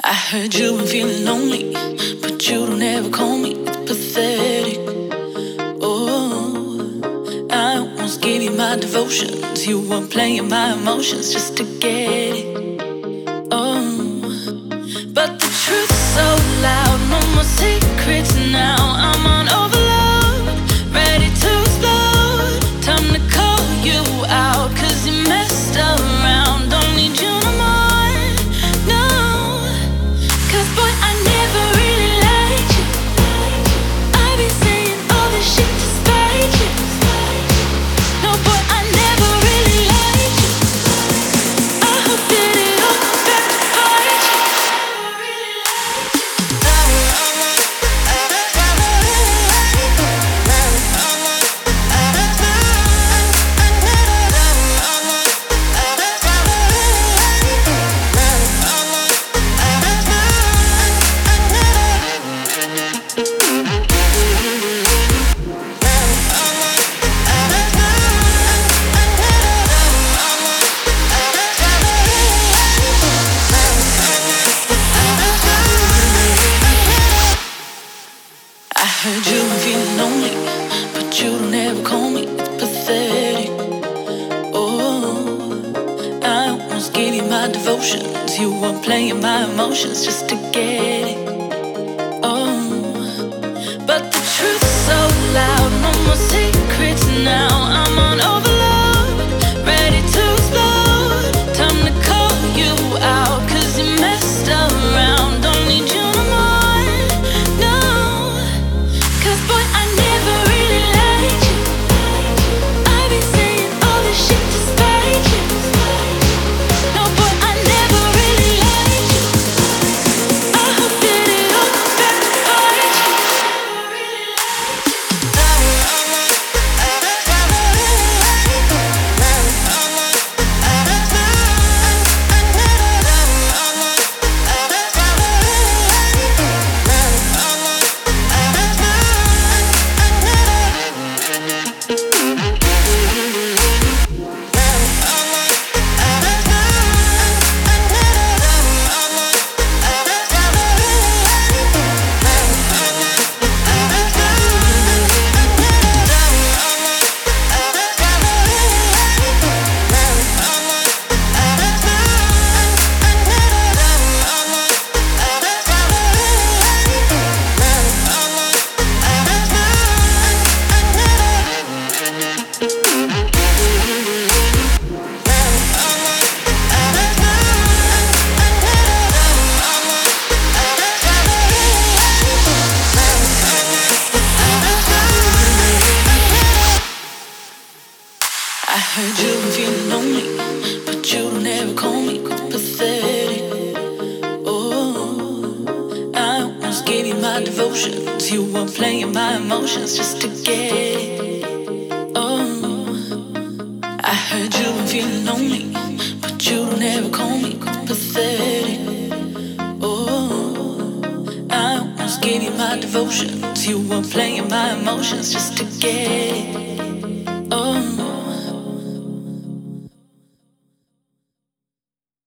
I heard you been feeling lonely, but you don't ever call me. It's pathetic. Oh, I almost gave you my devotions. You were playing my emotions just to get it. Oh, but the truth's so loud. No more secrets now. I'm on overload, ready to explode. Time to call you out, 'cause you messed around. Don't need you no more, no. 'Cause boy, I never really liked you. I've been saying all this shit to spite you. No boy, I never really liked you. I hope that it all comes back to bite you. I heard you been feeling lonely, but you don't ever call me. It's pathetic. Oh, I almost gave you my devotions. You were playing my emotions just to get it. Oh, but the truth's so loud. No more secrets now. I'm on overload, ready to explode. Time to call you out, 'cause you messed around. Don't need you no more, no. 'Cause boy, I never really liked you. I've been saying all this shit to spite you. No boy, I never really liked you. I hope that it all comes back to bite you. I heard you been feeling lonely, but you don't ever call me. Pathetic. Oh, I almost gave you my devotions. You were playing my emotions just to get it. Oh, I heard you been feeling lonely, but you don't ever call me. Pathetic. Oh, I almost gave you my devotions. You were playing my emotions just to get it. Oh.